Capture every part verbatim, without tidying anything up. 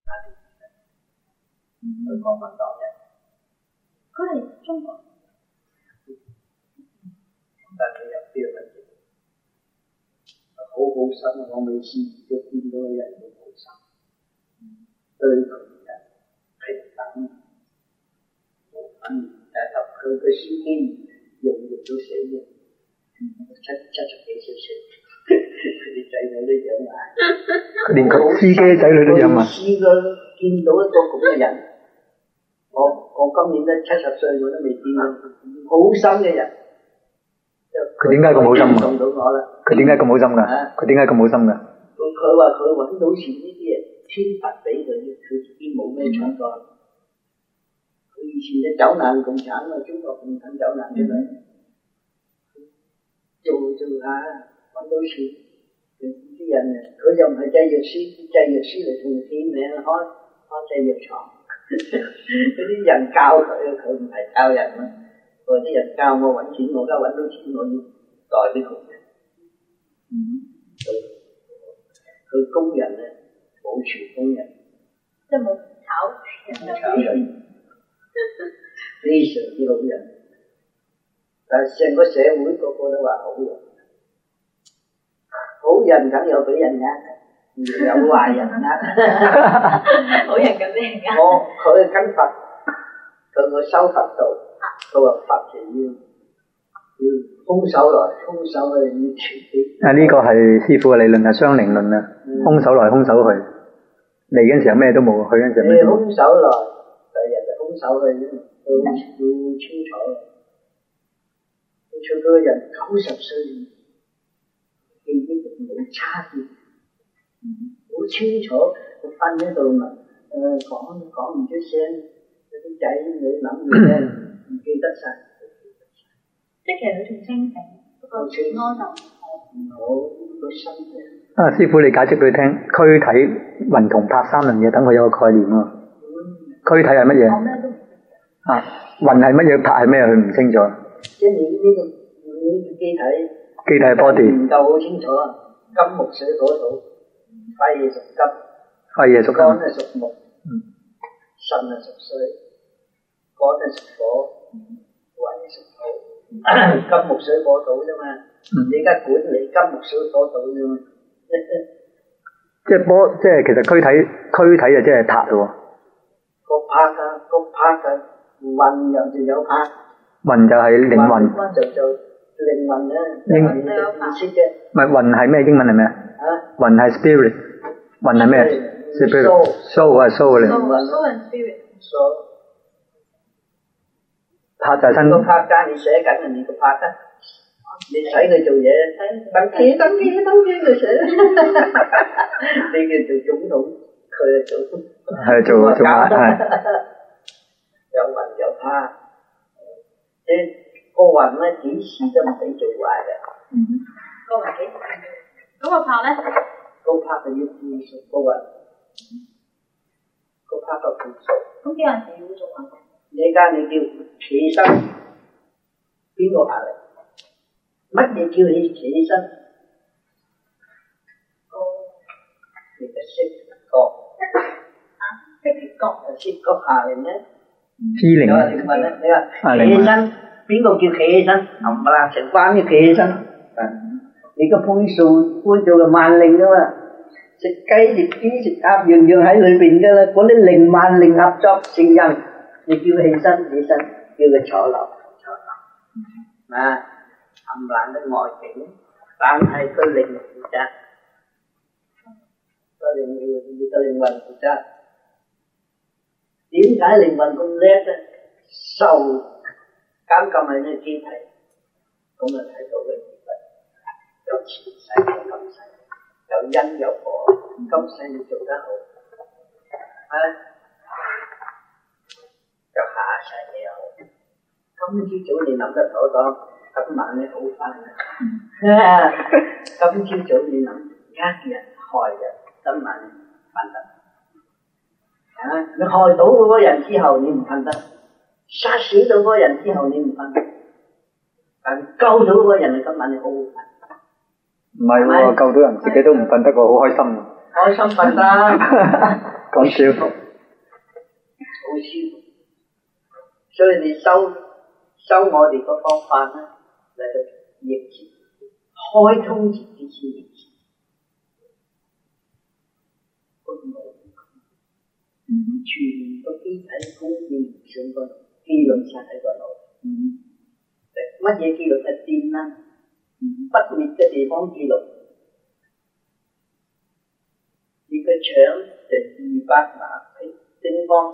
佢國民黨人， 佢係中國， 但係入邊嘅嘢好好心，我每次都見到嘅人都好心，對佢人平等，無分，但係佢嘅書經用用到死嘅，七七十幾歲歲。佢啲仔女都養埋， 佢連個司機仔女都養埋。 試過見到一個咁嘅人，我我今年都七十歲，我都未見過好心嘅人。 佢點解咁好心啊？ 送到我啦！ 佢點解咁好心㗎？佢點解咁好心㗎？ 佢佢話佢揾到錢呢啲嘢，天罰俾佢，佢自己冇咩創作。佢以前嘅走難共產啊，中國共產走難出嚟，做做下。揾到錢，啲人啊，佢就唔係製藥師，製藥師嚟同簽名開開製藥廠，嗰啲人教佢，佢唔係教人啊。嗰啲人教我揾錢，我而家揾到錢，我要代啲窮人。嗯，佢工人咧保全工人， 即係冇炒人， 炒人，非常之好人。但係成個社會個個都話好人。好人梗有俾人呃，有壞人呃。 好人咁俾人呃。 我佢跟佛，佢個修佛道，佢話佛就要要空手來，空手去要全啲。 啊，呢個係師傅嘅理論係雙靈論啊，空手來空手去，嚟嗰陣時候咩都冇，去嗰陣時候咩都冇。 空手來，第日就空手去，要要清楚。清楚嗰個人九十歲。記憶冇差別，好清楚。佢瞓喺度咪誒講講唔出聲，嗰啲仔女諗嘢咧唔記得晒。 即係其實佢仲清醒，不過健康就唔好個身嘅。 啊，師傅你解釋俾佢聽，軀體、魂同魄三樣嘢，等佢有個概念喎。軀體係乜嘢？ 我咩都唔識。 啊，魂係乜嘢？魄係咩？佢唔清楚。 即係你呢個呢個機體。 機體 body 唔夠好清楚啊！金木水火土，肺係屬金， 肺係屬金， 肝係屬木，腎係屬水，肝係屬火，胃係屬土，金木水火土啫嘛。你而家管理金木水火土啫嘛。 即係波，即係其實軀體，軀體就即係魄咯。 個魄啊，個魄啊，魂又就有魄。 魂就係靈魂。 就就。靈魂咧，靈魂意識啫。 唔係魂係咩？英文係咩？ 啊， 魂係 spirit，魂係咩 ？spirit，soul 係 soul 嚟。 soul and spirit。 soul。 魄就係身。 個魄家你寫緊人哋個魄啊，你使佢做嘢，登記登記登記佢寫。你叫做總統，佢係做。 係做做乜？係。 有魂有魄，即。個魂咧幾時都唔俾做壞嘅。 嗯，個魂幾時？咁個魄咧？ 個魄就要附屬個魂，個魄就附屬。 咁幾陣時要做啊？ 你而家你叫企身，邊個魄嚟？乜嘢叫你企身？哦，你嘅識覺。 啊，識覺。 識覺下嚟咧。 知靈。 你話點問咧？你話企起身。邊個叫企起身？冚唪唥成班都企起身。你個配數配做個萬靈噶嘛？食雞食豬食鴨樣樣喺裏邊噶啦。嗰啲靈萬靈合作成人，你叫起身起身，叫佢坐落坐落。啊，冚唪唥都外境，但係個靈負責，個靈要你個靈魂負責。點解靈魂咁叻咧？受。咁咁係呢機體，咁就睇到嘅業力，有前世有今世，有因有果，今世你做得好，啊，有下世你又好。今朝早你諗得妥當，今晚你好翻啦。今朝早你諗呃人害人，今晚瞓得。啊，你害到嗰個人之後，你唔瞓得。殺死咗嗰個人之後你唔瞓，但救咗嗰個人你今晚你好好瞓。唔係喎，救到人自己都唔瞓得喎，好開心。 開心瞓得， 講笑， 好舒服。所以你修修我哋個方法咧，嚟到逆持，開通自己先逆持。個腦，全個機體供應上個腦，記錄晒喺個腦。乜嘢記錄係電啦？不滅嘅地方記錄。你個腸就二百萬平方，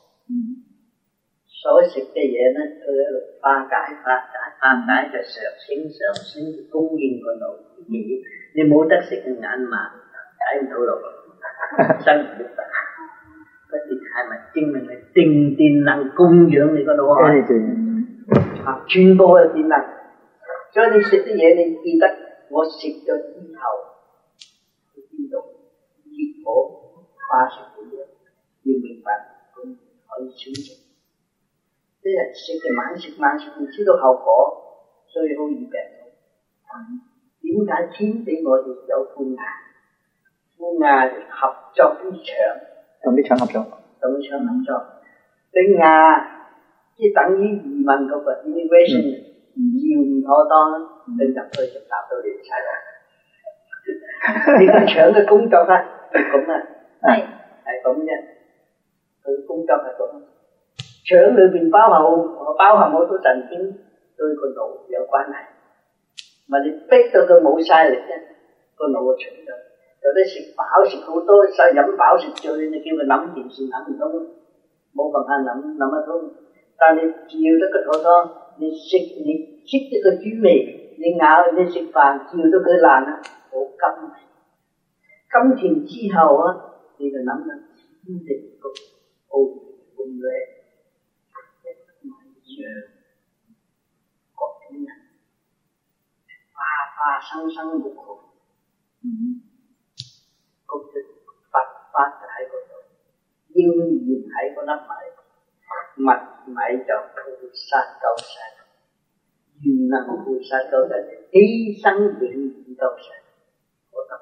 所食嘅嘢咧，佢喺度化解、化解、化解就上升、上升，供應個腦。你冇得食嘅眼盲，睇唔到路，生唔得。嗰啲係咪證明係定電能供養你個腦海？啊，全部係電能。所以你食啲嘢，你記得我食咗之後去邊度，結果化成嘅嘢，要明白咁可以清楚。啲人食嘅晚食晚食唔知道後果，所以好易病到。點解天俾我哋有副牙？副牙合作啲腸， 同啲腸合作， 同啲腸合作。啲牙即係等於移民嗰個 immigration。要唔妥當，你入去就答到亂晒啦。你個腸嘅工作係咁啊，係係咁啫。佢工作係咁，腸裏邊包含包含好多神經，對個腦有關係。咪你逼到佢冇晒力啫，個腦嘅腸就有啲食飽食好多，細飲飽食醉，你叫佢諗件事諗唔通，冇辦法諗諗得通。但你只要得個妥當。你食你識得個滋味，你咬你食飯叫到佢爛啦，好甘甜。甘甜之後啊，你就諗啦，天地個奧咁叻，一模一樣，各種人花花生生活活，嗯，嗰隻佛法就喺嗰度，應驗喺嗰粒米。物米就菩薩救世，願能菩薩救世，犧牲永遠救世。我覺得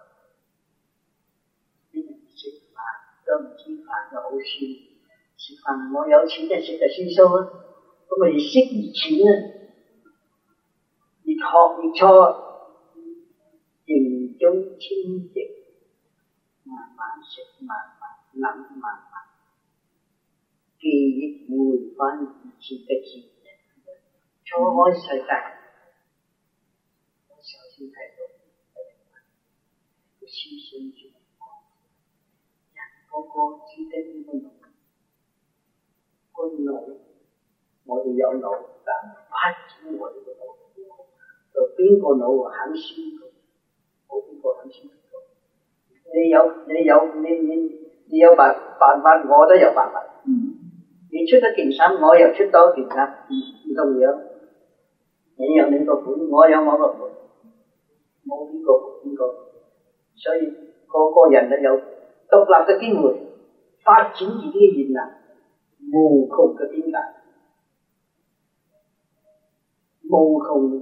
啲人食飯都唔知飯嘅好處，食飯我有錢就食就算數啦，咁咪越識越錢啊，越學越錯，營中清淨，慢慢食，慢慢諗，慢慢。記憶回返以前嘅自然，初開世界，我首先睇到個思想轉變，人個個只得呢個腦，個腦我哋有腦，但發展我哋嘅腦，就邊個腦肯先做，冇邊個肯先做。你有你有你你你有辦辦法，我都有辦法。嗯你出得件衫，我又出多件衫，唔同樣。你有你個款，我有我個款，冇邊個邊個。所以個個人都有獨立嘅機會，發展自己嘅潛能，無窮嘅邊界，無窮。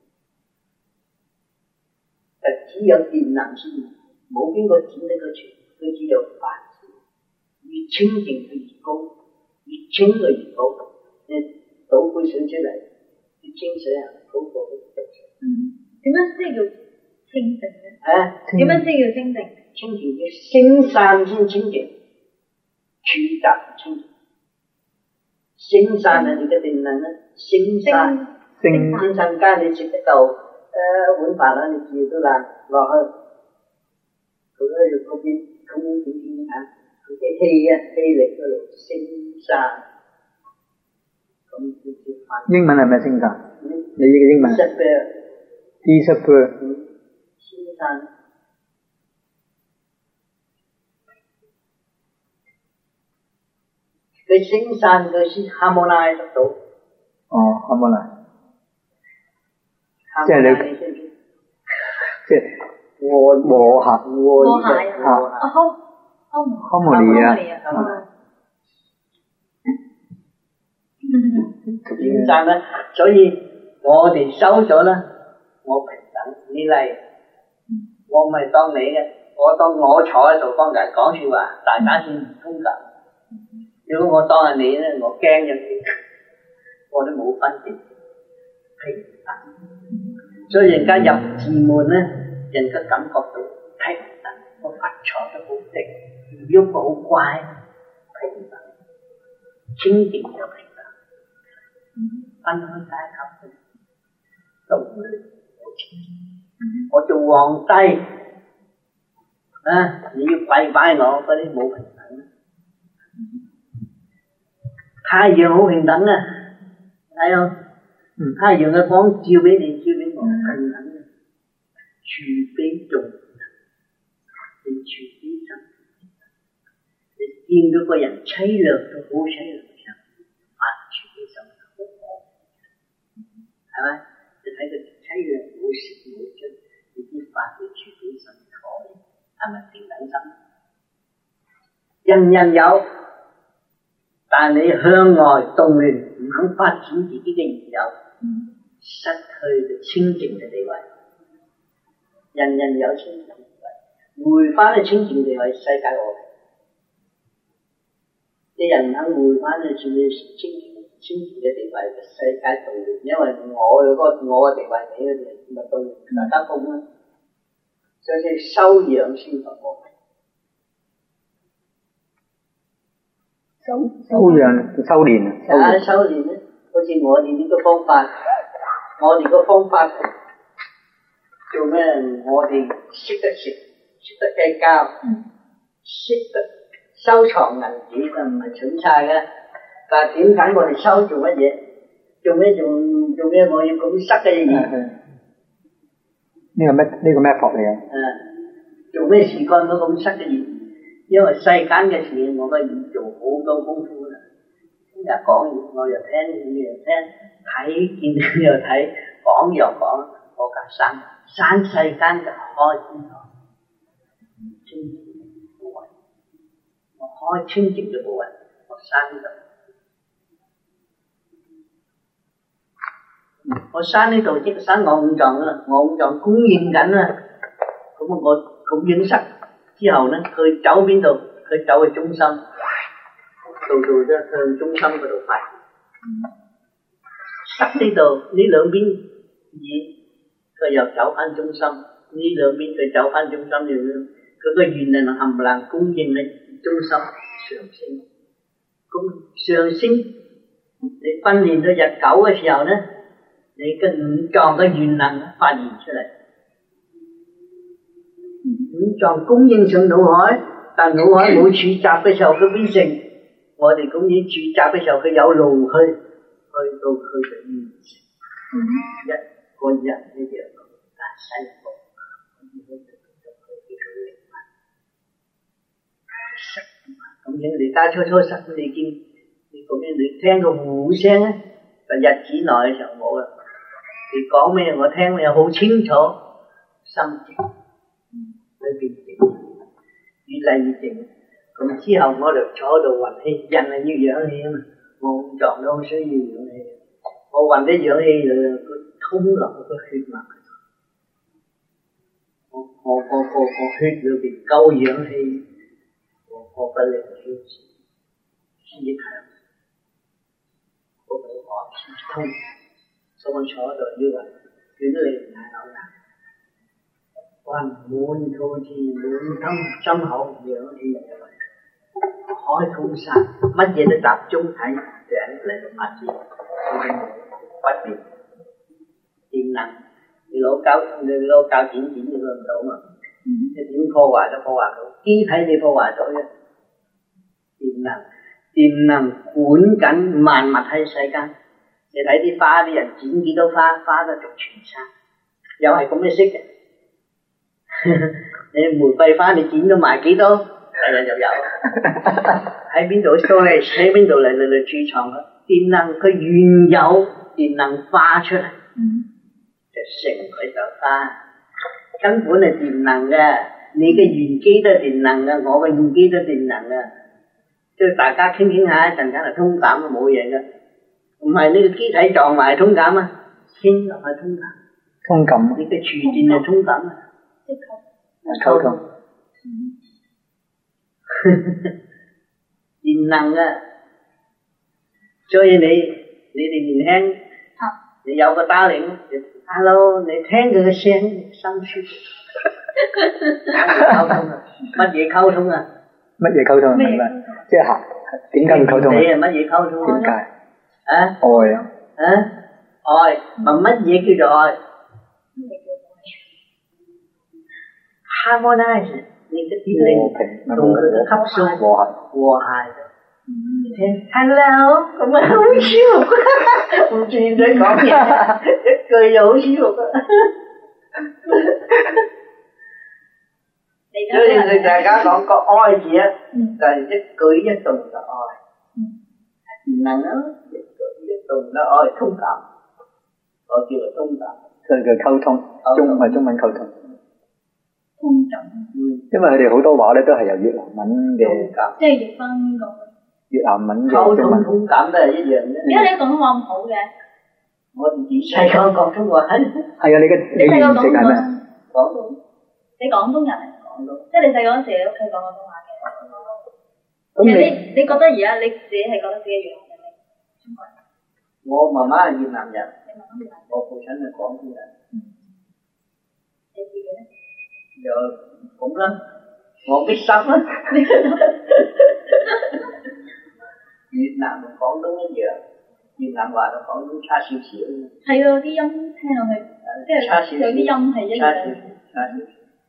就只有潛能先，冇邊個剪得佢全，佢只有發展，越清淨佢越高。越清佢越好，你倒杯水出嚟，越清水啊，好過好多水。 嗯，點樣先叫清淨咧？ 啊， 點樣先叫清淨？ 清淨要升散先清淨，儲集清淨。升散啊，你嘅定能咧，升散，升升散間你食得夠誒碗飯啦，你自然都爛落去，佢喺嗰邊咁樣點點啊？佢嘅氣啊氣力嗰度升散，咁叫做反。 英文係咩升散？嗯、你嘅英文 ？disappear。disappear。 升散。佢升散佢先 harmonize 得到。 哦 harmonize。即係你，即係和和諧和諧和諧。 harmony 啊， 點讚咧？所以我哋收咗啦，我平等，你嚟，我唔係當你嘅， 我當我坐喺度幫大家講說話，大家先通感。如果我當係你咧，我驚咗你，我都冇分別平等。所以人家入寺門咧，人家感覺到平等，個佛坐得好定，唔喐好乖，平等，清靜就平等。分開階級，道理好清楚。我做皇帝啊，你要跪拜我，嗰啲冇平等。太陽好平等啊，睇下，太陽嘅光照俾你，照俾我，平等啊，慈悲眾人，你慈悲心，你見到個人凄涼都好凄涼嘅時候，發慈悲心好可，係咪？你睇佢凄涼冇食冇着，你知發嘅慈悲心可以，係咪平等心？人人有。但你向外動亂，唔肯發展自己嘅現有，失去咗清淨嘅地位。人人有清淨地位，回翻去清淨地位，世界和平。啲人唔肯回翻去清淨清淨嘅地位，世界動亂，因為我嗰個我嘅地位俾佢哋咪動亂，大家共啦。所以修養先和平。 修修養修練啊！修練咧，好似我哋呢個方法，我哋個方法做咩？我哋識得食，識得計較，識得收藏銀紙就唔係蠢晒嘅。但係點解我哋收做乜嘢？做咩做做咩？我要咁塞嘅嘢？ 呢個咩？呢個咩法嚟嘅？ 誒，做咩事幹到咁塞嘅嘢？因為世間嘅事，我都要做好多功夫啦。聽日講完，我又聽，你又聽，睇見你又睇，講又講，我架山山世間就開天堂，清淨嘅部位，我開清淨嘅部位，我山呢度，我山呢度即係山我五臟啦，我五臟供應緊啦，咁我供應塞。之後咧，佢走邊度？佢走去中心，度度都向中心嗰度發。塞呢度，呢兩邊嘢，佢又走翻中心；呢兩邊佢走翻中心，要佢個原能冚唪唥供應喺中心上升。咁上升，你訓練到日久嘅時候咧，你嘅五臟嘅原能發現出嚟。五臟供應上腦海，但腦海冇儲集嘅時候，佢變成我哋供應儲集嘅時候，佢有路去，去到佢嘅完成。嗯、一個人呢條大西步，可以去到佢叫做靈魂。咁樣你家初初識你見，你咁樣你聽個呼聲咧，就日子內嘅時候冇啦。你講咩我聽你又好清楚，心靜。裏邊靜，越嚟越靜。咁之後我就坐喺度運氣，人係要氧氣啊嘛，我五臟都好需要氧氣。我運啲氧氣就佢通落個血脈，我我我我我血裏邊夠氧氣，我我個靈氣先至強，我個我先通。所以我坐喺度要運，叫啲靈係好難。運滿肚子滿心心口氧氣嘅運，開通晒，乜嘢都集中喺頂嚟到發展，不變電能。你攞膠，你攞膠剪剪都攞唔到嘛？你點破壞都破壞到，機體你破壞咗啫。電能，電能管緊萬物喺世間。你睇啲花，啲人剪幾多花，花都逐全山，又係咁嘅色嘅。你玫瑰花你剪咗埋幾多，係人就有。喺邊度 store 喺邊度嚟嚟嚟儲藏嘅電能，佢原有電能化出嚟，就成佢朵花，根本係電能嘅。你嘅原機都係電能嘅，我嘅原機都係電能嘅。即係大家傾傾下，一陣間就通感冇嘢嘅。唔係呢個機體撞埋通感啊，傾落去通感。 通感。 你嘅儲電係通感啊。 即係溝通。 điềm năng á,所以你你哋年輕，你有個打領 ，hello， 你聽佢嘅聲，心舒服。溝通啊，乜嘢溝通啊？ 乜嘢溝通？明白，即係點解要溝通啊？ 你係乜嘢溝通啊？ 點解？ 啊？ 愛啊！ 啊？愛，問乜嘢叫做愛？harmonize 你嘅啲靈同佢嘅吸收和諧和諧。你聽 hello 咁啊好舒服，唔轉嘴講嘢，一句就好舒服啊！所以佢大家講個愛字啊，就係一舉一動嘅愛，唔能啊，一舉一動嘅愛通感，我叫做通感。 所以叫溝通，中係中文溝通。 通感。 嗯，因為佢哋好多話咧都係由越南文嘅， 即係譯翻個越南文嘅溝中文。 通通感都係一樣啫。 點解你廣東話咁好嘅？ 我自細講廣東話。 係啊，你嘅你細個講係咩？ 廣東。 你廣東人嚟講，即係你細個嗰時你屋企講廣東話嘅。 咁其實你你覺得而家你自己係覺得自己越南人定中國人？ 我媽媽係越南人， 你媽媽越南人， 我父親係廣東人。 你自己咧？ 就咁啦，我必心啦。越南同廣東一樣，越南話同廣東差少少。 係啊，啲音聽落去，即係有啲音係一樣。 差少少。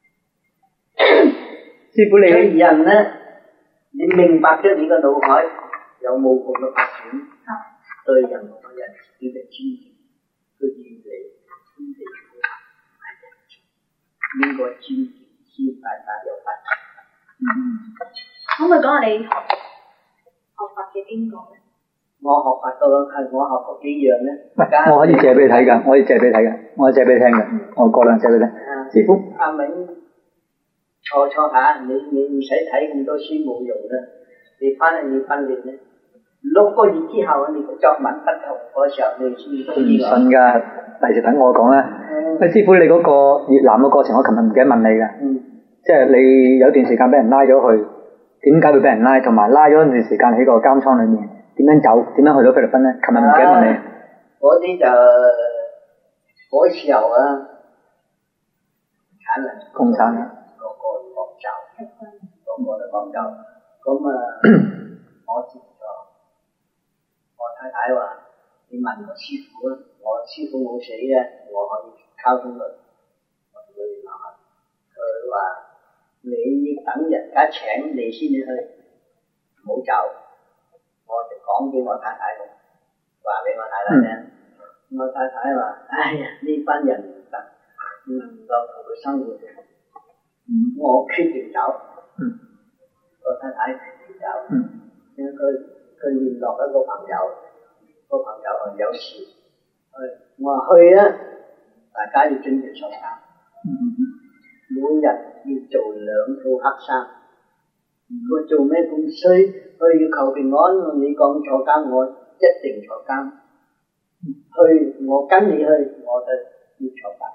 師傅你所以人咧，你明白咗你個腦海有冇咁嘅發展，對任何人自己嘅尊重，佢願意天地好合，應該尊敬先大家有發展。 嗯，可唔可以講下你學學法嘅經過咧？ 我學法到係我學過幾樣咧。 我可以借俾你睇㗎，我可以借俾你睇㗎，我可以借俾你聽㗎，我過兩借俾你聽。師傅， 阿明坐坐下，你你唔使睇咁多書冇用啦。你翻去你訓練咧，六個月之後你嘅作文不同嗰時候你先知。 唔信㗎，第時等我講啦。喂、嗯，師傅你嗰個越南嘅過程，我琴日唔記得問你㗎。嗯。即係你有段時間俾人拉咗去，點解會俾人拉？同埋拉咗一段時間喺個監倉裏面，點樣走？點樣去到菲律賓咧？琴日唔記得問你。 嗰啲就嗰時候啊，產能共產啊。 個個放走，個個都放走。咁啊，我接咗，我太太話：你問我師傅啊，我師傅冇死嘅，我可以溝通佢。我同佢聯絡下，佢話：你要等人家請你先至去，唔好走。我就講俾我太太聽，話俾我太太聽。嗯、我太太話：哎呀，呢班人唔得，唔能夠同佢生活。嗯、我決定走。嗯、我太太決定走。嗯、因為佢佢聯絡一個朋友，個朋友話有事去，我話去啊，大家要準備上山。嗯、每日要做兩套黑衫。佢、嗯、做咩咁衰？佢要求平安，你講坐監，我一定坐監。去，我跟你去，我就要坐監。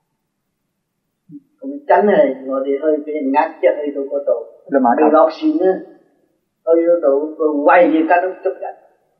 咁、嗯、真係我哋去俾人呃，即係去到嗰度，未落船咧，去到度個圍住間屋捉人。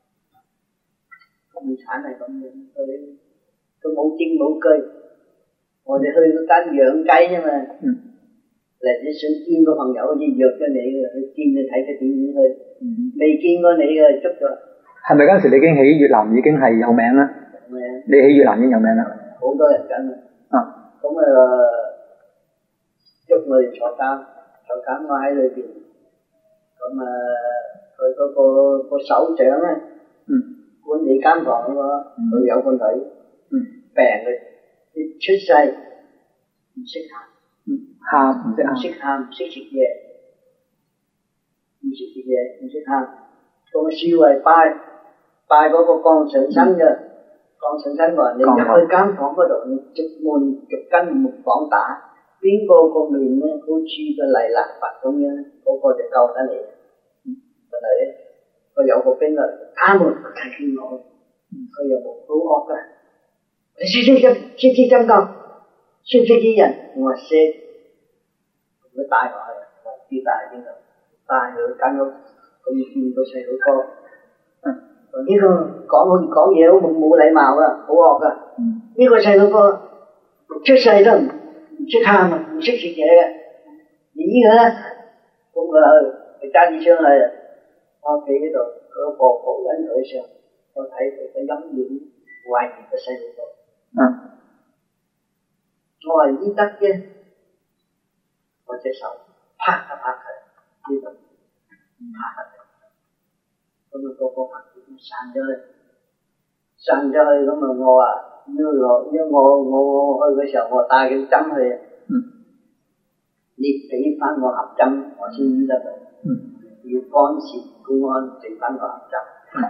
共產係咁樣，佢佢冇證冇據。我哋去嗰間養雞啫嘛。嗯嚟你想見個朋友，好似約咗你嘅，去見你睇佢點樣去，未、嗯、見過你嘅捉咗。係咪嗰陣時你已經喺越南已經係有名啦？有名。你喺越南已經有名啦。好多人跟啊。咁啊，捉我哋坐監，坐監我喺裏邊。咁啊，佢嗰、嗰個、嗰個首長咧，嗯，管理監房嗰個，佢、嗯、有個女，嗯，病嘅，出世唔識行。喊唔識，唔識喊，唔識食嘢，唔識食嘢，唔識喊。咁啊，視為拜拜嗰個降上身嘅，降上身話你入去間房嗰度，你逐門逐根木房打，邊個個面咧好似個泥立佛咁樣，嗰、那個就救得你。個女，佢有個兵啊，他們睇見我，佢又冇好惡㗎，你識唔識針？識唔識針灸？識唔識醫人？我話識。佢帶我去， 叫大邊度，帶佢間屋，咁見到細佬哥。呢個講好似講嘢好冇冇禮貌噶，好惡噶。呢個細佬哥出世都唔唔識喊啊，唔識食嘢嘅。而呢個咧，咁佢佢揸住槍去我屋企嗰度，佢個婆婆跟佢上，我睇佢個陰影，懷疑個細佬哥。嗯。我話醫得啫，我隻手拍一拍佢，呢度拍一拍。咁啊個個散咗去，散咗去咁啊我話要落，因為我我我去嘅時候我帶佢針去，嗯，你俾翻我盒針，我先醫得到，嗯，要干涉公安俾翻個盒針，嗯，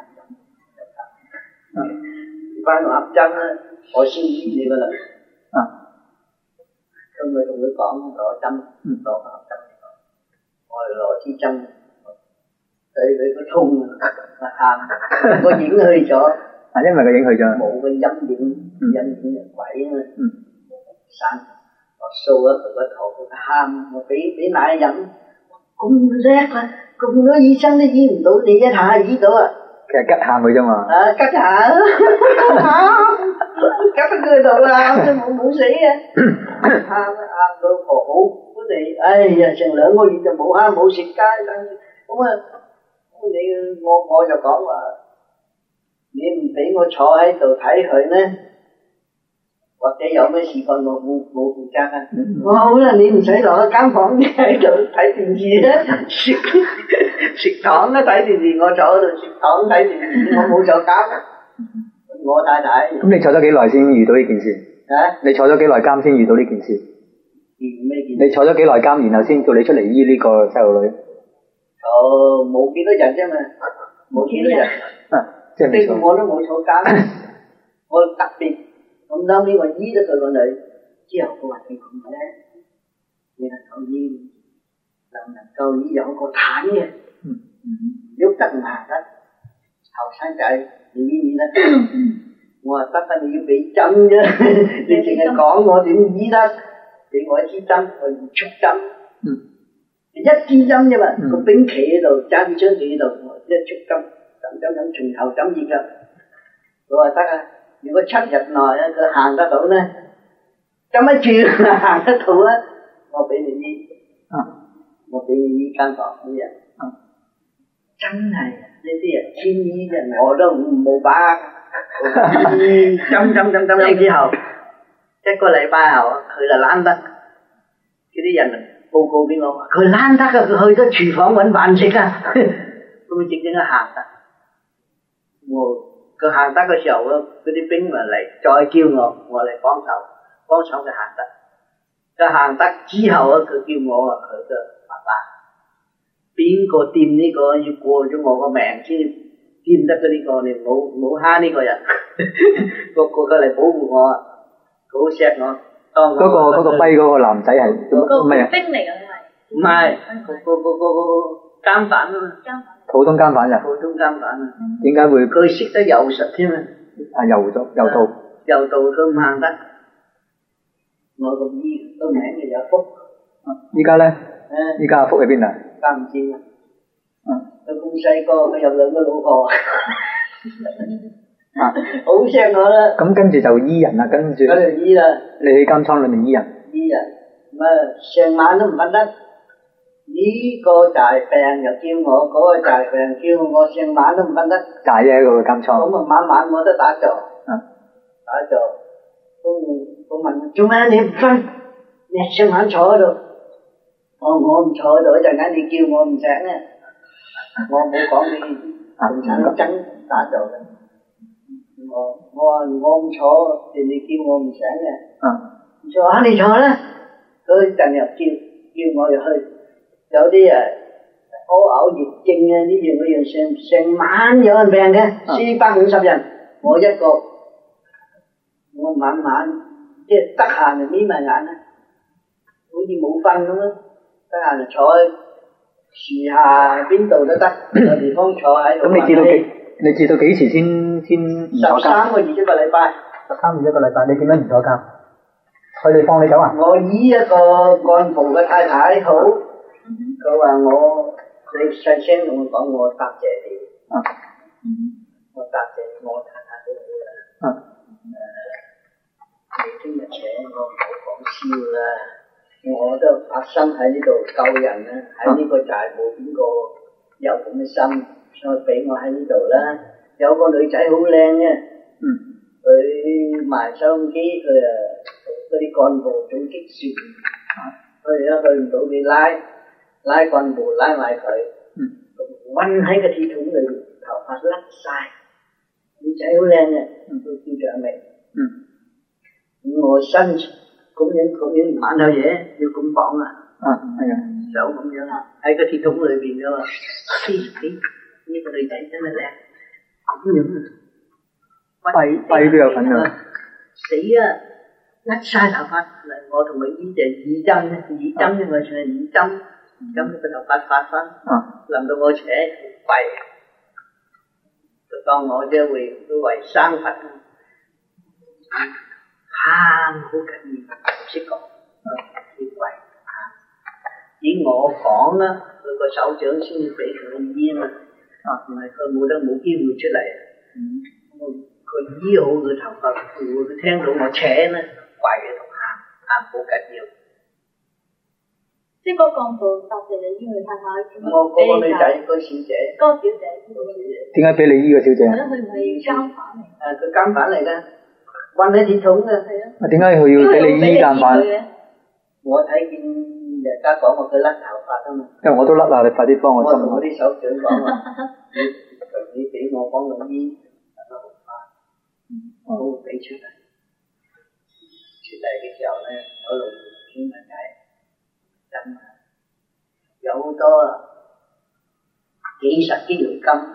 嗯，俾翻個盒針咧，我先醫你個女，啊，咁佢同佢講攞針，攞個盒針，我攞支針。佢佢個痛啊，喊個影去咗，啊，因為個影去咗，冇個陰影，陰影嘅鬼啊，嗯，散，我掃咗佢個頭，佢喊，我俾俾奶飲，咁叻啊，咁多醫生都醫唔到，你一下醫到啊，其實吉下佢啫嘛，啊吉下，吉得佢度啊，佢冇冇死啊，喊喊到婆好嗰地，哎呀，成兩個月就冇蝦冇食街，咁啊。你我我就講話，你唔俾我坐喺度睇佢呢，或者有咩事幹我冇冇負責啊！我好啦，你唔使落一間房喺度睇電視啦，食食糖啦睇電視，我坐喺度食糖睇電視，我冇坐監。我太太。咁你坐咗幾耐先遇到呢件事？啊？你坐咗幾耐監先遇到呢件事？遇咩件事？你坐咗幾耐監，然後先叫你出嚟醫呢個細路女？哦，冇幾多人啫嘛，冇幾多人，即係我都冇坐監，我特別咁後尾我醫咗佢個女，之後佢話你咁咧，你能夠醫，能能夠醫有個癱嘅，喐得唔行得，後生仔你醫唔醫得？我話得得，你要俾針啫，你淨係講我點醫得？俾我一支針，我要出針。一支針啫嘛，個兵企喺度，揸住槍企喺度，一出針，針針針從頭針至腳。我話得啊，如果七日內咧佢行得到咧，針一轉行得到咧，我俾你醫，我俾你醫間房啲人，真係呢啲人千醫嘅，我都冇把握。針針針針之後，一個禮拜後佢就懶得，嗰啲人。報告俾我，佢懶得噶，佢去咗廚房揾飯食啊，咁佢正正一行得，我佢行得嘅時候，嗰啲兵咪嚟再叫我，我嚟幫手，幫手佢行得，佢行得之後啊，佢叫我啊，佢就爸爸，邊個掂呢個要過咗我個命先掂得嘅呢個，你唔好唔好蝦呢個人，個個個嚟保護我，好錫我。嗰、那個嗰、那個跛嗰個男仔係咩啊？兵嚟㗎，你係？唔係，個個個個監犯啊嘛。監犯。普通監犯咋？普通監犯啊。點解會？佢識得柔術添啊。啊，柔咗，柔道。柔道都唔行得。我個醫個名叫有福。依家咧？誒。依家阿福喺邊啊？家唔知啊。嗯。佢咁細個，佢有兩個老婆。啊，好錫我啦！咁跟住就醫人啦，跟住。跟住醫啦。你喺監倉裏面醫人。醫人，咁啊成晚都唔瞓得。呢個就係病又叫我，嗰個就係病叫我，成晚都唔瞓得。大啫個監倉。咁啊晚晚我都打坐。嗯。打坐，咁我問佢做咩你唔瞓？你成晚坐喺度。我我唔坐喺度，一陣間你叫我唔醒啊！我冇講你共產黨真打坐嘅。我我話我唔坐，人哋叫我唔醒嘅。嗯。坐下你坐啦。嗰陣又叫叫我入去，有啲誒屙嘔熱症啊呢樣嗰樣，成成晚有人病嘅，四百五十人，我一個，我晚晚即係得閒就眯埋眼啦，好似冇瞓咁咯，得閒就坐喺樹下邊度都得，有地方坐喺度。咁你至到幾？你至到幾時先先唔坐監？十三個月一個禮拜。十三個月一個禮拜，你點解唔坐監？佢哋放你走啊？我依一個幹部嘅太太好， 佢話我你細聲同我講，我答謝你。啊。我答謝我太太好好啦。誒，你聽日請我唔好講笑啦，我都發心喺呢度救人啦，喺呢個就係冇邊個有咁嘅心，所以俾我喺呢度啦。有個女仔好靚嘅，佢賣收音機，佢誒嗰啲幹部總擊船，佢而家去唔到佢拉拉幹部拉埋佢，韞喺個鐵桶裏面，頭髮甩晒，女仔好靚嘅，都叫做阿明。我身咁樣咁樣晚有嘢要咁講啊，係啊，手咁樣喺個鐵桶裏邊噶嘛，黐幾呢個女仔真係靚，咁樣啊， 跛跛都有份啊， 死啊，甩晒頭髮，我同佢醫就耳針，耳針因為算係耳針，咁佢個頭髮發翻，臨到我扯跛，就當我即係為都為生佛。喊好緊要，唔識講，啲鬼啊！以我講啦，佢個手掌先至俾佢醫啊嘛，唔係佢冇得冇機會出嚟。佢醫好佢頭髮，佢聽到我請咧，跪喺度喊，喊好緊要。 即係嗰個幹部答謝你醫佢太太， 我嗰個女仔，嗰個小姐， 嗰個小姐，嗰個小姐。 點解俾你醫個小姐？ 係咯，佢唔係監犯嚟。 誒，佢監犯嚟㗎。韞喺鐵桶嘅， 啊點解佢要俾你醫監犯？ 我睇見人家講話佢甩頭髮啊嘛。 因為我都甩啦，你快啲幫我針。 我同我啲手長講話，你你俾我幫佢醫甩頭髮，我會俾出嚟。出嚟嘅時候咧，我同傾下偈，針啊，有好多幾十幾條金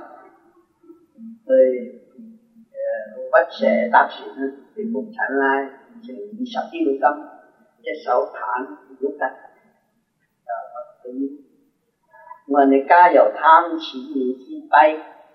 去。屈蛇搭船啦，俾木鏟拉成二十幾個金，隻手棒都得。誒，我話你家又貪錢你知跛，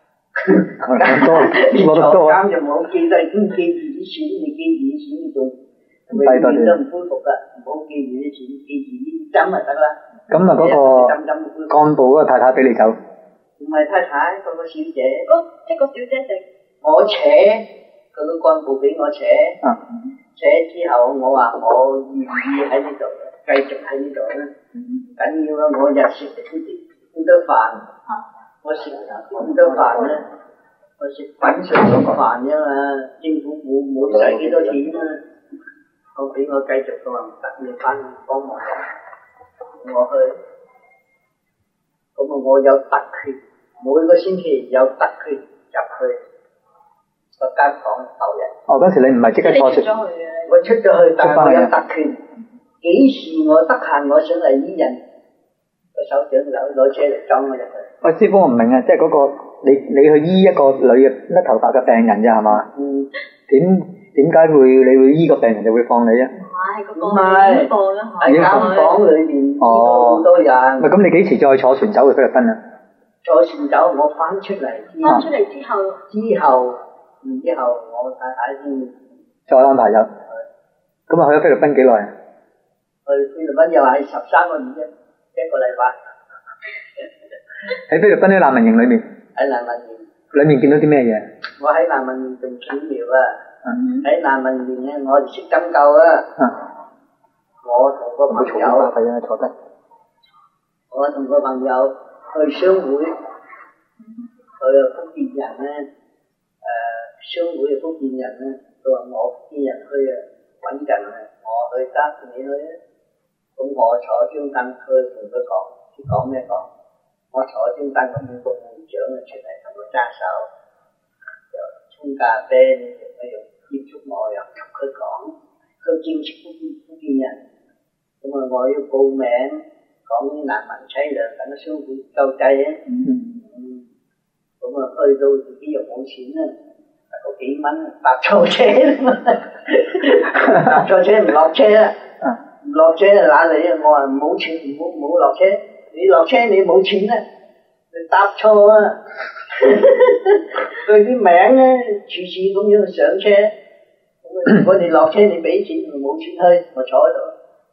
你坐監就冇記得，記住啲錢，你記住啲錢你仲永遠都唔恢復噶，唔好記住啲錢，記住啲針就得啦。 咁啊，嗰個幹部嗰個太太俾你走？ 唔係太太，嗰個小姐。 嗰即係個小姐就。 我扯佢個幹部俾我扯，啊、扯之後我話我願意喺呢度，繼續喺呢度啦。緊要啦，我日食好多飯，啊、我食咁多飯咧，我食粉碎咁飯啫嘛。政府冇冇使幾多錢啊？我俾我繼續嘅話唔得，你翻幫我，我去。咁啊，我有特權，每個星期有特權入去。個間房逗人。哦， 嗰時你唔係即刻坐出， 我出咗去，但係我有特權。幾時我得閒，我想嚟醫人，個手掌攞攞車嚟裝我入去。 喂，師傅，我唔明啊，即係嗰個你你去醫一個女嘅甩頭髮嘅病人咋係嘛？嗯。點點解會你會醫個病人就會放你啊？ 唔係，嗰個係放啦， 喺間房裏邊醫好多人。 喂，咁你幾時再坐船走去菲律賓啊？ 坐船走，我翻出嚟。 翻出嚟之後。 之後。然之後我太太先再安排咗，咁啊去咗菲律賓幾耐啊？ 去菲律賓又係十三個月啫，一個禮拜。 喺菲律賓啲難民營裏面。 喺難民營。 裏面見到啲咩嘢？ 我喺難民營仲巧妙啊！喺難民營咧，我哋識針灸啊！我同個朋友啊， 係啊，坐低。 我同個朋友去商會，佢啊福建人咧。誒、呃，商會嘅福建人咧，佢話我福建人去啊揾人啊，我去得你去啊。咁我坐張凳去同佢講，佢講咩講？我坐張凳咁樣個會長啊出嚟同我揸手，又沖咖啡，你做咩又接觸我又同佢講，佢正式福建福建人。咁啊，我要報名講啲難民淒涼，等個商會救濟啊。嗯咁啊，去到自己又冇錢啦，得個幾蚊搭錯車嘛，搭錯車唔落車啦，唔落車啊嗱你啊，我話冇錢唔好唔好落車，你落車你冇錢啦，你搭錯啊，佢啲名咧處處咁樣上車，咁啊如果你落車你俾錢，我冇錢去，我坐喺度，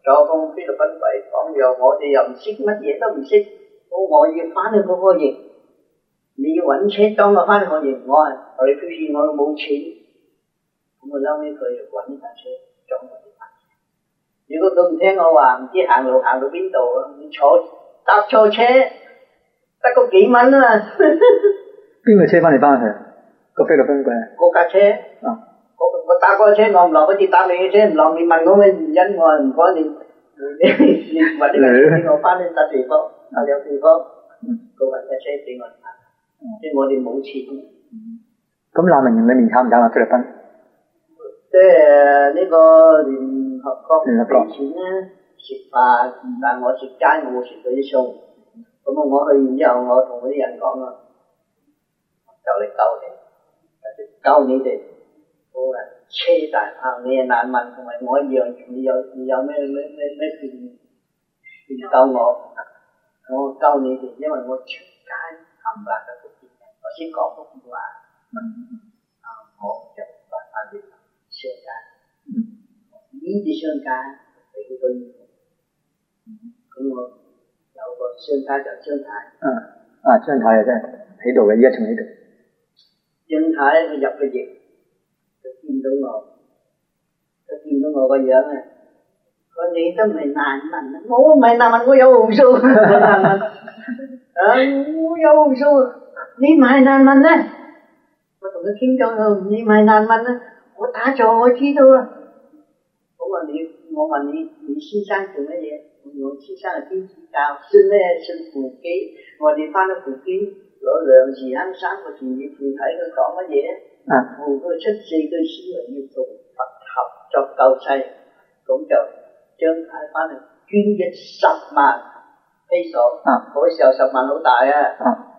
cho con菲律賓鬼講又我哋又唔識乜嘢都唔識，我要翻去嗰個營，你要揾車裝我翻去個營，我係我哋表示我冇錢，咁我後尾佢就揾架車裝我哋翻去。如果佢唔聽我話，唔知行路行到邊度啊？你坐搭錯車得個幾蚊啊！ 邊個車翻你翻去？個菲律賓鬼？ 嗰架車。啊。我我搭嗰個車我唔落，好似搭你嘅車唔落，你問我咩原因，我話唔該你你你揾呢架車俾我翻去搭地方，啊有地方，佢揾架車俾我搭，即係我哋冇錢。 咁難民營裏面慘唔慘啊？菲律賓？ 即係呢個聯合國俾錢咧，食飯，但我食街我冇食嗰啲餸，咁啊我去完之後我同嗰啲人講啊，就嚟救你，救你哋。我話車大炮，你係難民同埋我一樣，你有你有咩咩咩咩權權救我？我救你哋，因為我全街冚唪唥都福建人，我先講福建話，啊我就話翻啲商家，呢啲商家俾好多衣服，咁我有個商家就張太， 嗯啊張太啊真係喺度嘅，依家仲喺度。 張太佢入咗營。見到我，佢見到我個樣啊！佢話你都唔係難民啊！我唔係難民，我有號數。難民啊！我有號數，你唔係難民啊！我同佢傾咗，你唔係難民啊！我打錯，我知道啊！我話你，我問你，你先生做乜嘢？我先生係天主教，信咩？信扶基。我哋翻到扶基攞糧時慳三個字，你附睇佢講乜嘢？啊！扶佢出四句詩嚟要做佛合作救世，咁就張太翻嚟捐咗十萬披索，嗰、啊、時候十萬好大啊！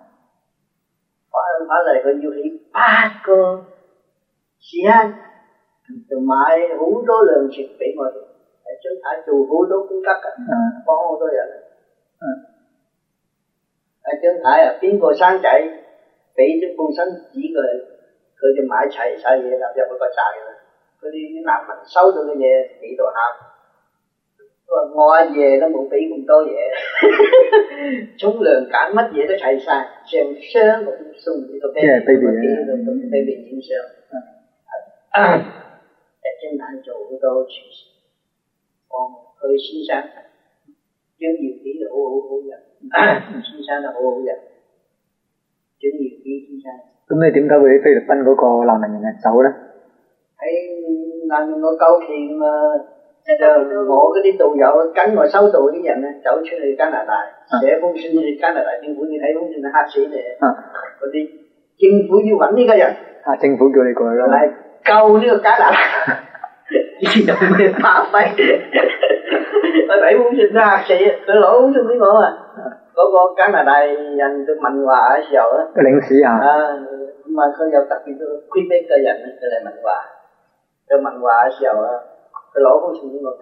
翻翻嚟佢要起八個時慳，就買好多糧食俾我哋，張太做好多功德㗎，幫好多人。啊！阿張太啊，邊個生仔俾咗報生紙佢？佢就買齊晒嘢啦，入去個寨啦。嗰啲難民收到嘅嘢喺度喊，佢話我阿爺都冇俾咁多嘢，沖涼揀乜嘢都齊晒，成箱咁送俾個 baby，俾個 baby 影相。誒，張太做好多廚師，幫佢先生，張耀基就好好好人，先生就好好人，張耀基先生。 咁你點解會喺菲律賓嗰個難民營嚟走咧？ 喺難民我夠期嘛，就我嗰啲導友跟我修道嗰啲人咧，走出去加拿大寫封信去加拿大政府，你睇封信嚇死你！嗰啲政府要揾呢個人，啊政府叫你過去咯， 嚟救呢個加拿大，有咩巴閉？我睇封信都嚇死啊！佢攞封信俾我啊！嗰個加拿大人做問話嘅時候咧， 個領事啊， 啊咁啊佢有特別個 Quebec 嘅人咧，佢嚟問話，佢問話嘅時候啊，佢攞封信俾我睇，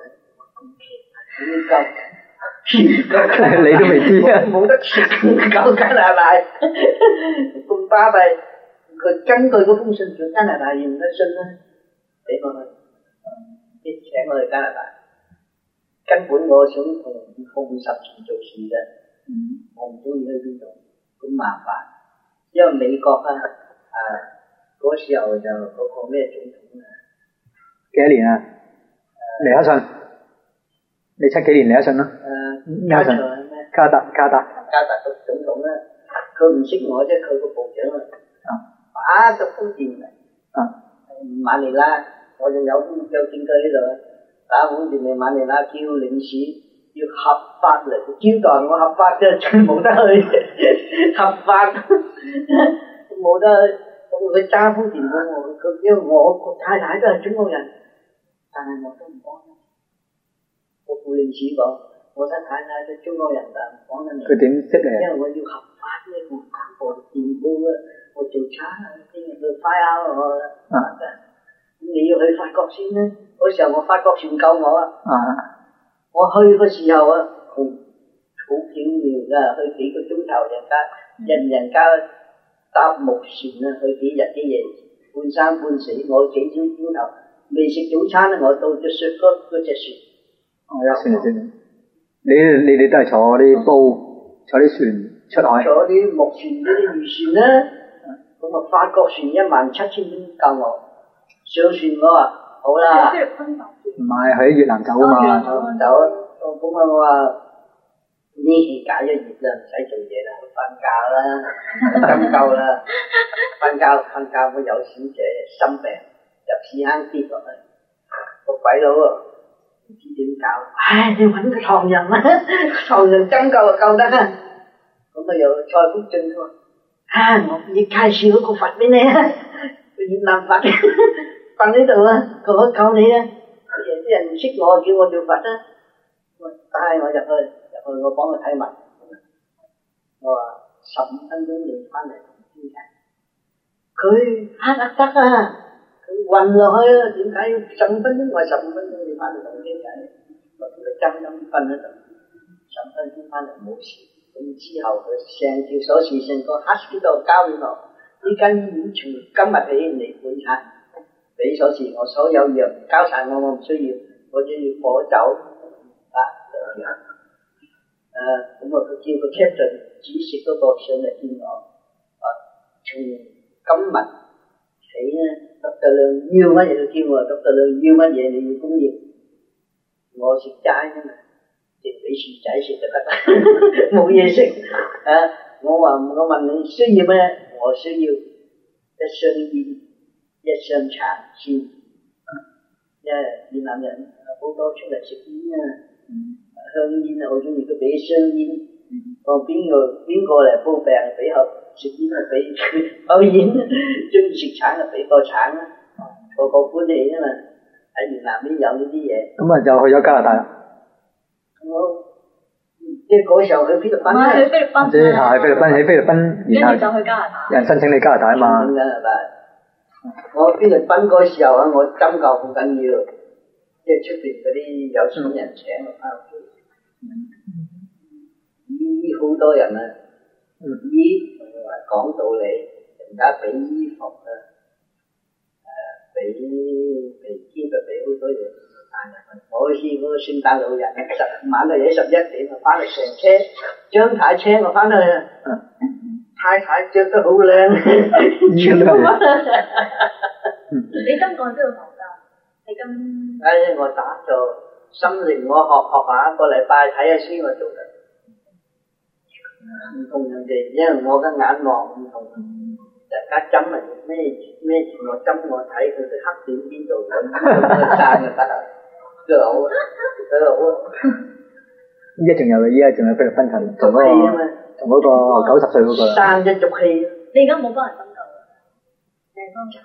咁你都未知啊， 冇得救加拿大，咁巴閉，佢根據嗰封信，做加拿大人嘅信咧，俾我去，請我去加拿大，根本我想同紅十字做事嘅。嗯、我唔中意去邊度，咁麻煩，因為美國啊，啊嗰時候就嗰個咩總統啊， 幾多年啊？尼克遜，你七幾年尼克遜咯？誒，加特咩？加特加特加特個總統咧，佢唔識我啫，佢個部長啊，啊就福建嚟，啊馬尼拉，我仲有有證據喺度，打福建嚟馬尼拉叫領事。要合法嚟招待我，合法啫，冇得去合法冇得去，佢揸封電俾我，佢因為我個太太都係中國人，但係我都唔幫得。我副領事講，我太太都中國人，但唔幫得你。 佢點識你？ 因為我要合法咧，我搞個電報啊，我做差啊，聽日佢 fire 我啦。啊！咁你要去法國先啦，嗰時候我法國船救我啊。啊！我去嘅時候啊，好好景妙噶，去幾個鐘頭人家，人人家搭木船啊，去幾日幾夜，半生半死，我幾個鐘頭未食早餐咧，我到咗雪哥嗰隻船， 哦，有船嚟先。你你哋都係坐啲煲，坐啲船出海。 坐啲木船嗰啲漁船啦，咁啊法國船一萬七千點夠我，上船我話好啦。 菲律賓走。 唔係喺越南走啊嘛。 走啊，咁啊我話呢期解咗熱啦，唔使做嘢啦，瞓覺啦，針灸啦，瞓覺瞓覺我有小姐心病入屎坑跌落去，個鬼佬啊！唔知點搞，唉！你揾個唐人啦，唐人針灸就夠得啦。咁啊又蔡福俊佢話：啊，我要介紹嗰個佛俾你啊，個越南佛瞓喺度啊，佢可救你啊。啲人唔識我，叫我做佛啊。我帶我入去，入去我幫佢睇埋。我話十五分鐘你翻嚟同傾偈。佢黑得得啊！暈落去啊！點解要十五分鐘？我十五分鐘你翻嚟同傾偈，我同佢針針瞓喺度，十五分鐘翻嚟冇事。咁之後佢成條鎖匙成個黑色度交俾我，呢間醫院從今日起嚟管晒，俾鎖匙我所有藥交晒我，我唔需要，我只要火酒啊兩樣。誒咁啊，佢叫個 captain 主食嗰個上嚟見我，啊從今日起咧。讀到量要乜嘢就叫我，讀到量要乜嘢你要供應。我食齋啫嘛，食俾薯仔食就得啦，冇嘢食。啊，我話我問你需要咩？我需要一箱煙，一箱茶先。因為越南人好多出嚟食煙啊，香煙啊好中意，佢俾箱煙。我邊個邊個嚟煲病俾後食煙啊俾口煙，中意食橙啊俾個橙啊，個個歡喜啊嘛。喺越南邊有呢啲嘢。咁啊就去咗加拿大啦。我即係嗰時候去菲律賓。唔係去菲律賓。即係喺菲律賓喺菲律賓，然後就去加拿大。有人申請你加拿大啊嘛。加拿大。我菲律賓嗰時候啊，我針灸好緊要，即係出邊嗰啲有錢人請我翻屋企。醫好多人啊，醫同埋講道理，人家俾衣服啊，誒俾俾衣就俾好多嘢。我好似嗰個聖誕老人，十晚到夜十一點啊，翻嚟成車張太車我翻去，太太着得好靚，全部乜？你今個喺邊度學㗎？你今？誒，我打做心靈，我學學下，個禮拜睇下書我做嘅。唔同人哋，因為我嘅眼望唔同，大家針係咩咩字我針我睇佢嘅黑點邊度揾爭就得啦，最好，最好。依家仲有嘅，依家仲有菲律賓人同嗰個同嗰個九十歲嗰個。生一足氣。你而家冇幫人針灸啊？你幫人？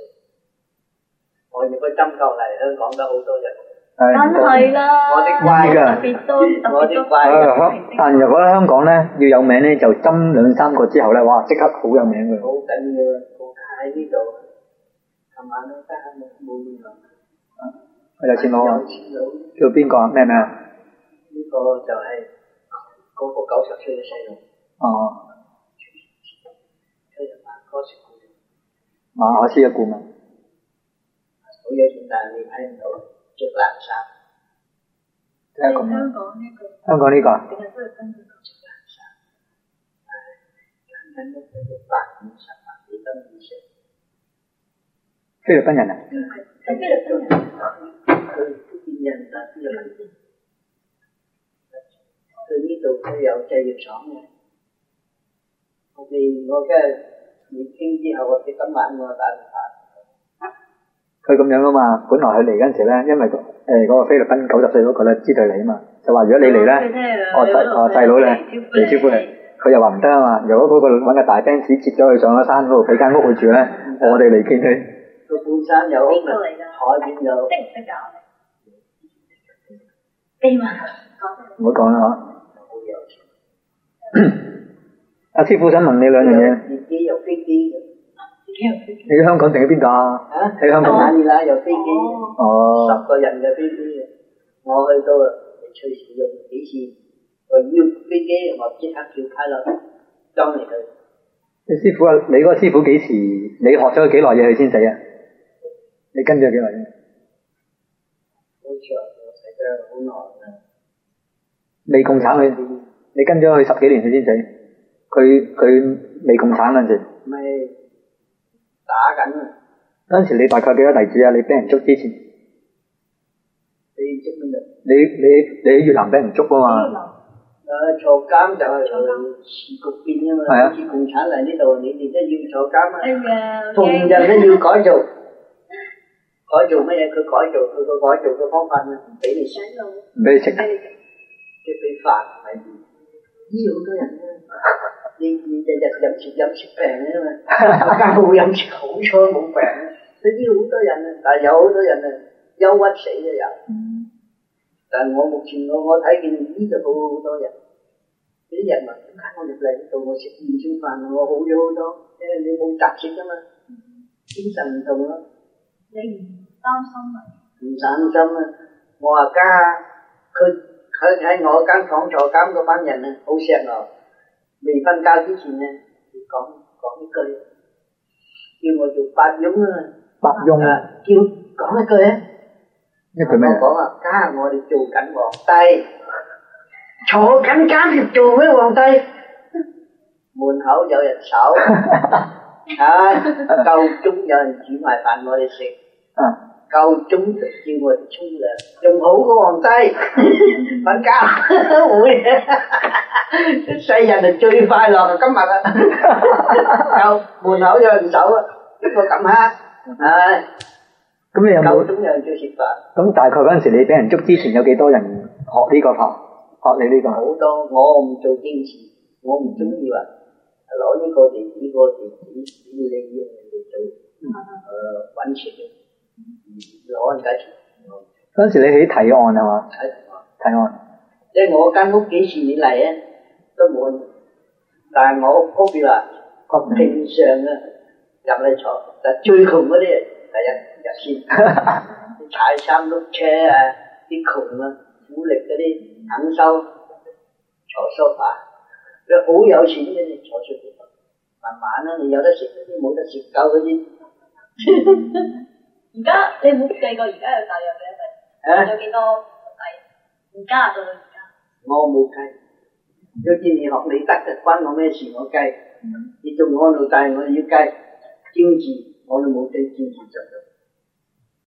我如果針灸嚟香港都好多人。梗係啦，我啲乖㗎，特別多，我啲乖㗎。但如果喺香港咧，要有名咧，就針兩三個之後咧，哇，即刻好有名㗎。好緊要啊！我喺呢度，琴晚都得閒冇冇嘢諗。有錢佬啊！叫邊個啊？咩名啊？呢個就係嗰個九十歲嘅細路。哦。佢係馬可斯顧問。馬可斯嘅顧問。好有錢，但係你睇唔到。着藍衫，香港呢個，香港呢個，定係菲律賓呢個着藍衫，係緊緊都係百五十萬美金以上。菲律賓人啊？係菲律賓人，佢福建人啊，菲律賓人。佢呢度都有製藥廠嘅，我哋我梗係未傾之後，我哋今晚我打電話。佢咁樣啊嘛，本來佢嚟嗰陣時咧，因為誒嗰個菲律賓九十歲嗰個咧知道你啊嘛，就話如果你嚟咧，我細我細佬咧嚟招呼你，佢又話唔得啊嘛，如果嗰個揾個大 band 接咗佢上咗山嗰度，俾間屋佢住咧，我哋嚟見佢。個半山有屋，海邊有。識唔識㗎？秘密唔好講啦嗬。好有錢。阿師傅想問你兩樣嘢。自己有飛機嘅。你喺香港定喺邊度啊？喺香港。馬尼拉有飛機，哦，十個人嘅飛機嘅，我去到啊，隨時用幾次，我要飛機，我即刻叫派落裝嚟佢。你師傅啊，你嗰個師傅幾時？你學咗佢幾耐嘢佢先死啊？你跟咗幾耐啫？好長，我睇咗好耐啦。 未共產佢，你跟咗佢十幾年佢先死。佢佢未共產嗰陣時。 咪打緊啊！ 嗰陣時你大概幾多弟子啊？你俾人捉之前。 你捉邊度？ 你你你喺越南俾人捉啊嘛？ 誒坐監就係時局變啊嘛，好似共產嚟呢度，你哋都要坐監啊！逢人都要改造，改造乜嘢？佢改造佢個改造嘅方法咧，唔俾你食， 唔俾你食， 即係俾飯咪醫好多人啊！你你日日飲食飲食病啊嘛，家冇飲食好彩冇病，佢醫好多人啊，但係有好多人啊憂鬱死都有。但係我目前我我睇見呢度好好多人，啲人話點解我入嚟呢度我食燕燒飯我好咗好多，因為你冇雜食啊嘛，精神唔同咯。 你唔擔心啊？ 唔擔心啊！我話家佢佢喺我間房坐監嗰班人啊，好錫我。未瞓覺之前咧，講講一句，叫我做八翁啊。 八翁啊！叫講一句啊！ 一句咩？ 我講啊，家我哋做緊皇帝，坐緊監獄做咩皇帝？門口有人守，啊，夠鐘有人煮埋飯我哋食，夠鐘就叫我哋沖涼，仲好過皇帝瞓覺會，世人係最快樂啊！今日啊，夠門口有人守啊，一個撳下，唉。 咁你有冇？ 夠鐘有人再食飯。 咁大概嗰陣時，你俾人捉之前有幾多人學呢個法？學你呢個？ 好多，我唔做經持，我唔中意話攞呢個地址嗰個地址，只要你用人哋做，誒揾錢嘅，攞人家錢。 嗰陣時你起提案係嘛？ 睇提案。 即係我間屋幾時你嚟啊？都冇人，但係我屋企話平常啊入嚟坐，但係最窮嗰啲人。第一入先，啲踩三碌車啊，啲窮啊，苦力嗰啲肯收坐梳化，你好有錢嘅你坐出嚟，慢慢啦，你有得食嗰啲，冇得食夠嗰啲。 而家你冇計過，而家有大約幾多弟？有幾多弟？而家到到而家。 我冇計，總之你學你得嘅，關我咩事？我計，你做我老大我要計，經濟我都冇對經濟做到。